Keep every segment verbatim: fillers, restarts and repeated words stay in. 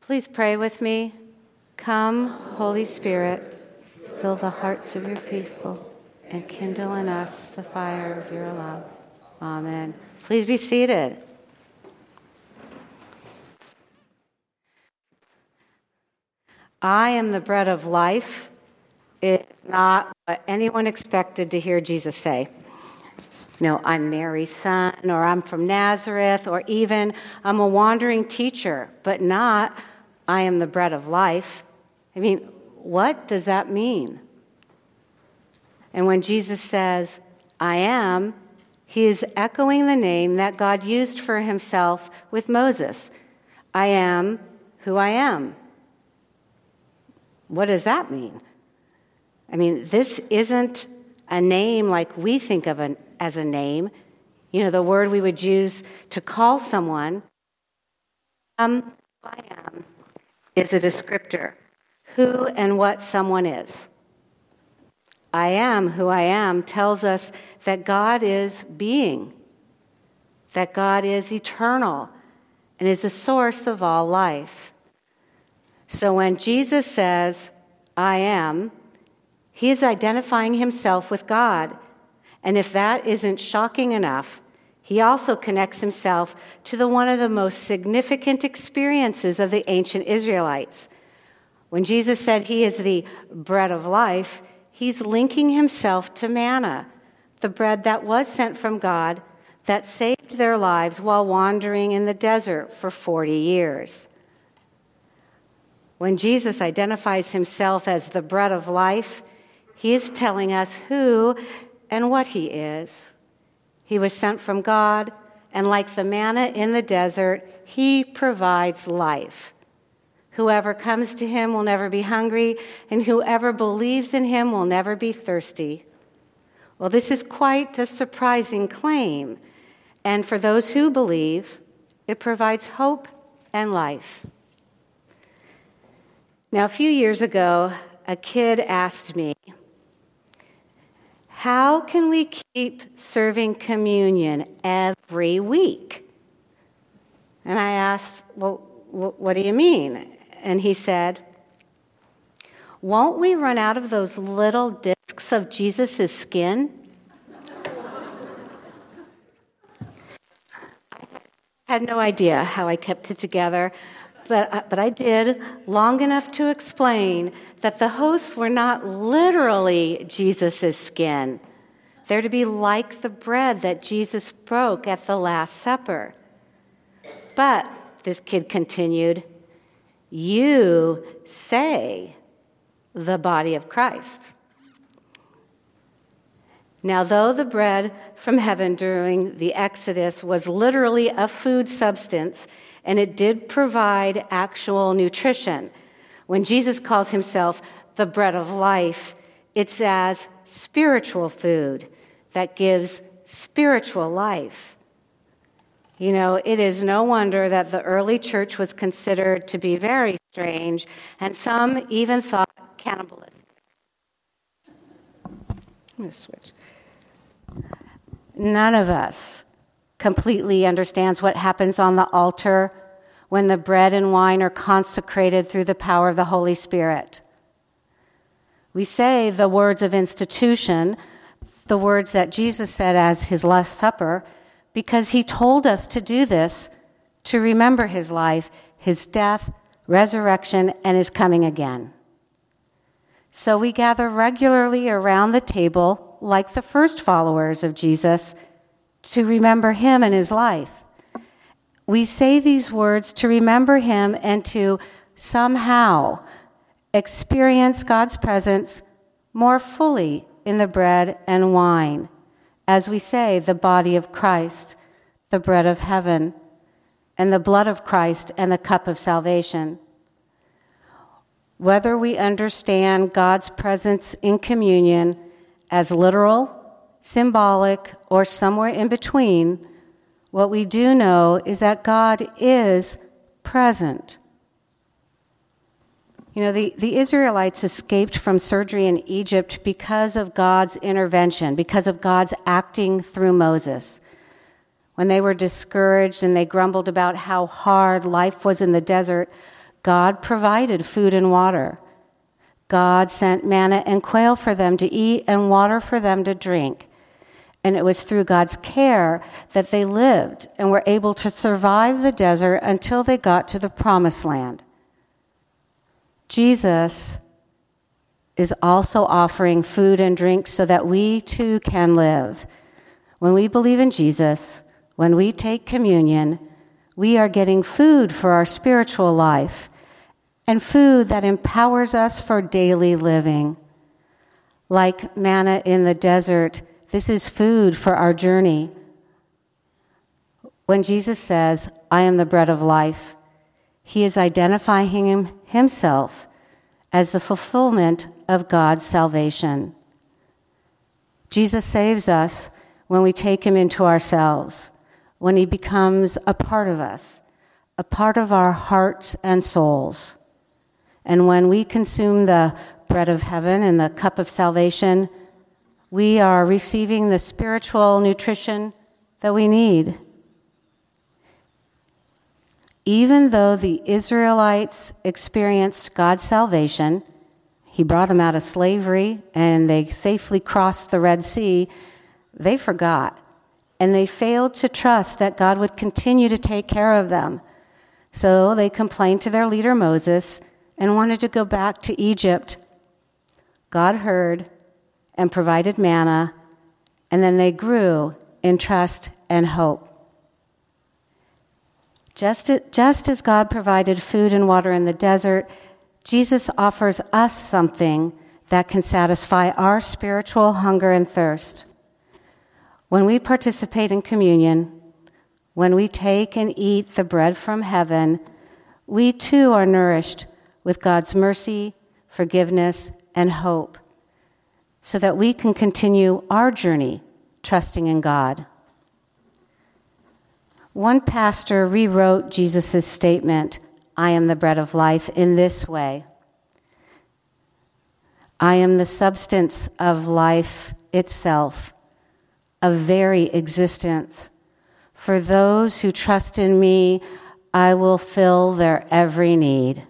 Please pray with me. Come, Holy Spirit, fill the hearts of your faithful and kindle in us the fire of your love. Amen. Please be seated. I am the bread of life. It's not what anyone expected to hear Jesus say. No, I'm Mary's son, or I'm from Nazareth, or even I'm a wandering teacher, but not I am the bread of life. I mean, what does that mean? And when Jesus says, I am, he is echoing the name that God used for himself with Moses. I am who I am. What does that mean? I mean, this isn't a name like we think of an, as a name. You know, the word we would use to call someone. Um, I am is a descriptor, who and what someone is. I am who I am tells us that God is being, that God is eternal, and is the source of all life. So when Jesus says, I am, he is identifying himself with God. And if that isn't shocking enough, he also connects himself to the one of the most significant experiences of the ancient Israelites. When Jesus said he is the bread of life, he's linking himself to manna, the bread that was sent from God that saved their lives while wandering in the desert for forty years. When Jesus identifies himself as the bread of life, he is telling us who and what he is. He was sent from God, and like the manna in the desert, he provides life. Whoever comes to him will never be hungry, and whoever believes in him will never be thirsty. Well, this is quite a surprising claim, and for those who believe, it provides hope and life. Now, a few years ago, a kid asked me, how can we keep serving communion every week? And I asked, well, what do you mean? And he said, won't we run out of those little discs of Jesus' skin? I had no idea how I kept it together, but, but I did long enough to explain that the hosts were not literally Jesus' skin. They're to be like the bread that Jesus broke at the Last Supper. But, this kid continued, you say the body of Christ. Now, though the bread from heaven during the Exodus was literally a food substance, and it did provide actual nutrition, when Jesus calls himself the bread of life, it's as spiritual food that gives spiritual life. You know, it is no wonder that the early church was considered to be very strange, and some even thought cannibalistic. I'm going to switch. None of us completely understands what happens on the altar when the bread and wine are consecrated through the power of the Holy Spirit. We say the words of institution, the words that Jesus said as his Last Supper, because he told us to do this to remember his life, his death, resurrection, and his coming again. So we gather regularly around the table, like the first followers of Jesus, to remember him and his life. We say these words to remember him and to somehow experience God's presence more fully in the bread and wine, as we say the body of Christ, the bread of heaven, and the blood of Christ and the cup of salvation. Whether we understand God's presence in communion as literal, symbolic, or somewhere in between, what we do know is that God is present. You know, the, the Israelites escaped from surgery in Egypt because of God's intervention, because of God's acting through Moses. When they were discouraged and they grumbled about how hard life was in the desert, God provided food and water. God sent manna and quail for them to eat and water for them to drink. And it was through God's care that they lived and were able to survive the desert until they got to the promised land. Jesus is also offering food and drink so that we too can live. When we believe in Jesus, when we take communion, we are getting food for our spiritual life and food that empowers us for daily living. Like manna in the desert, this is food for our journey. When Jesus says, "I am the bread of life," he is identifying him, himself as the fulfillment of God's salvation. Jesus saves us when we take him into ourselves, when he becomes a part of us, a part of our hearts and souls. And when we consume the bread of heaven and the cup of salvation, we are receiving the spiritual nutrition that we need. Even though the Israelites experienced God's salvation, he brought them out of slavery and they safely crossed the Red Sea, they forgot. And they failed to trust that God would continue to take care of them. So they complained to their leader Moses and wanted to go back to Egypt. God heard and provided manna, and then they grew in trust and hope. Just, just as God provided food and water in the desert, Jesus offers us something that can satisfy our spiritual hunger and thirst. When we participate in communion, when we take and eat the bread from heaven, we too are nourished with God's mercy, forgiveness, and hope, so that we can continue our journey trusting in God. One pastor rewrote Jesus' statement, "I am the bread of life," in this way: "I am the substance of life itself, a very existence. For those who trust in me, I will fill their every need."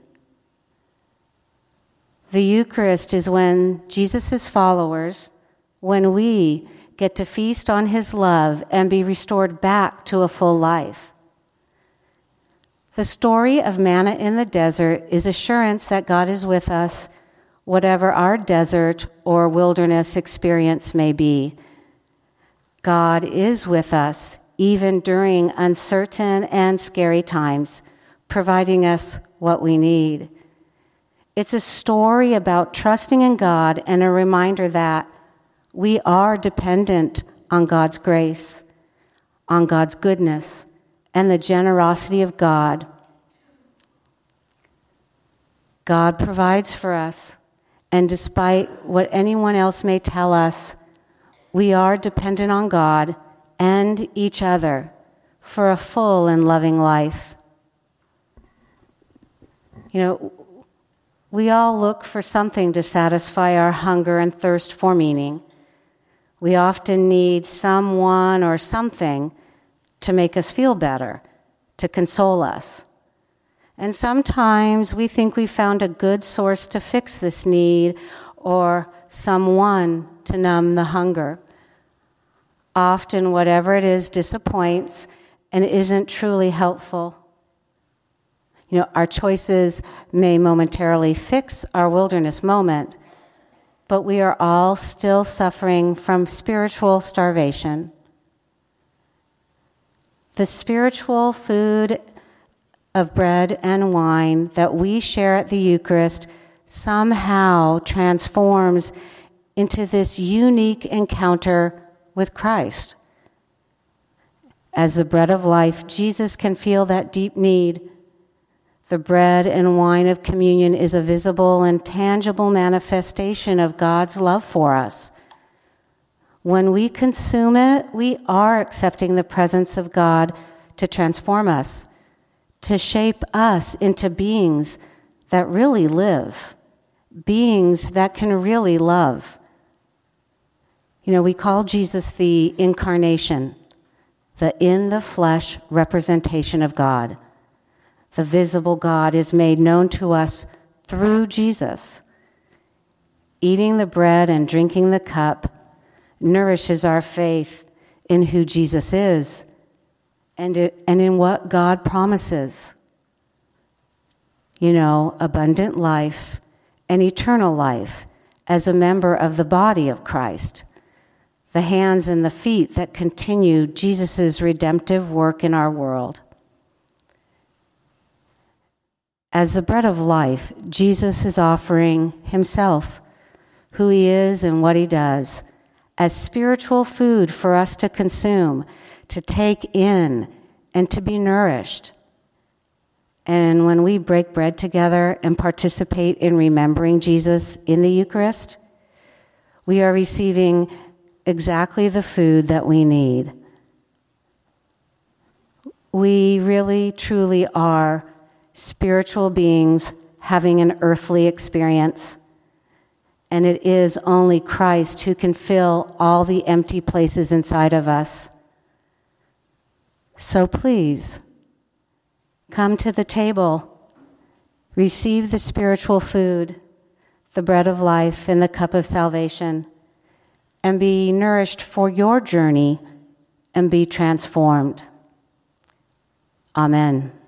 The Eucharist is when Jesus' followers, when we get to feast on his love and be restored back to a full life. The story of manna in the desert is assurance that God is with us, whatever our desert or wilderness experience may be. God is with us even during uncertain and scary times, providing us what we need. It's a story about trusting in God and a reminder that we are dependent on God's grace, on God's goodness, and the generosity of God. God provides for us, and despite what anyone else may tell us, we are dependent on God and each other for a full and loving life. You know, we all look for something to satisfy our hunger and thirst for meaning. We often need someone or something to make us feel better, to console us. And sometimes we think we found a good source to fix this need or someone to numb the hunger. Often whatever it is disappoints and isn't truly helpful. You know, our choices may momentarily fix our wilderness moment, but we are all still suffering from spiritual starvation. The spiritual food of bread and wine that we share at the Eucharist somehow transforms into this unique encounter with Christ. As the bread of life, Jesus can feel that deep need. The bread and wine of communion is a visible and tangible manifestation of God's love for us. When we consume it, we are accepting the presence of God to transform us, to shape us into beings that really live, beings that can really love. You know, we call Jesus the incarnation, the in the flesh representation of God. the visible God, is made known to us through Jesus. Eating the bread and drinking the cup nourishes our faith in who Jesus is and, it, and in what God promises. You know, abundant life and eternal life as a member of the body of Christ, the hands and the feet that continue Jesus' redemptive work in our world. As the bread of life, Jesus is offering himself, who he is and what he does, as spiritual food for us to consume, to take in, and to be nourished. And when we break bread together and participate in remembering Jesus in the Eucharist, we are receiving exactly the food that we need. We really, truly are spiritual beings having an earthly experience. And it is only Christ who can fill all the empty places inside of us. So please, come to the table, receive the spiritual food, the bread of life and the cup of salvation, and be nourished for your journey and be transformed. Amen.